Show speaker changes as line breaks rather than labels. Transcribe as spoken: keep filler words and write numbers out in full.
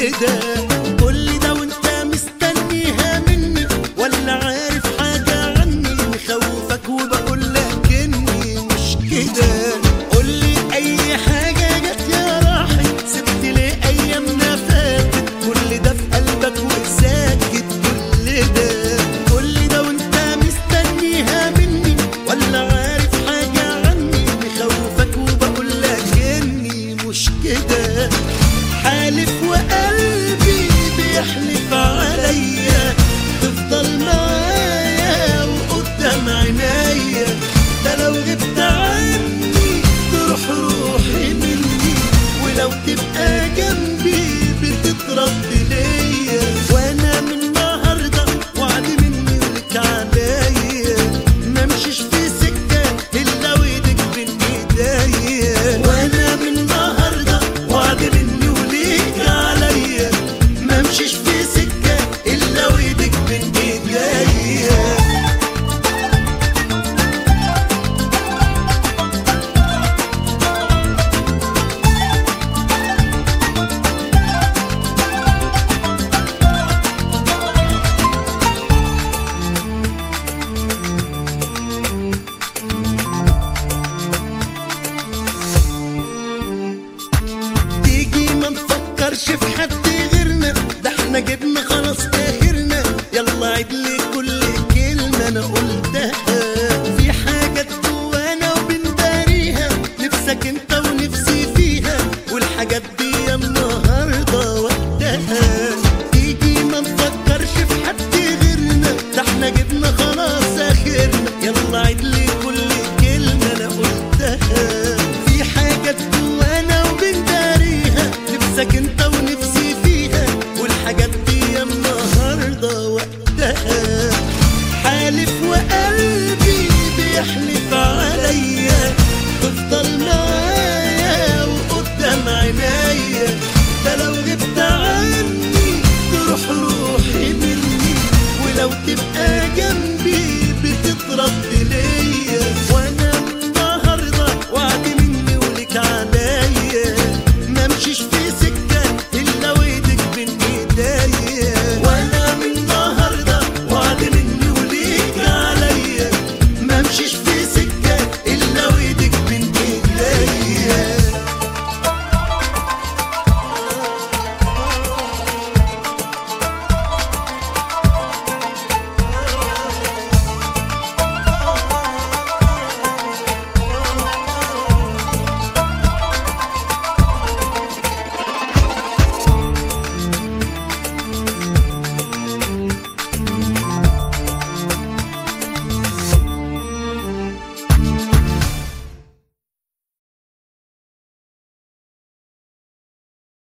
كده. قولي ده وانت مستنيها مني ولا عارف حاجة عني مخوفك وبقولك اني مش كده. قولي اي حاجة جت يا راحت، سبت ليه ايامنا فاتت، كل ده في قلبك وساكت كل ده. قولي ده وانت مستنيها مني ولا عارف حاجة عني مخوفك وبقولك اني مش كده. حالف وقلبي بيحلف عليا تفضل معايا وقدام عينيا، ده لو غبت عني تروح روحي مني، ولو تبقى جنبي بتترد ليا. وانا من النهارده وعد مني ولك عليا، ممشيش في سكه الا وايدك بين ايديا. وانا من النهارده وعد مني وليك عليا، ممشيش في سكه الا وايدك بين ايديا. تيجي ما نفكرش في حد غيرنا، ده احنا جبنا خلاص اخرنا. يلا عيد لي كل كلمة انا قلتها، في حاجات جوانا وبنداريها، نفسك انت ونفسي فيها، والحاجات دي النهارده وقتها. تيجي ما نفكرش في حد غيرنا، ده احنا جبنا خلاص اخرنا. يلا عيد لي كل كلمة انا قلتها، في حاجات جوانا وبنداريها، نفسك انت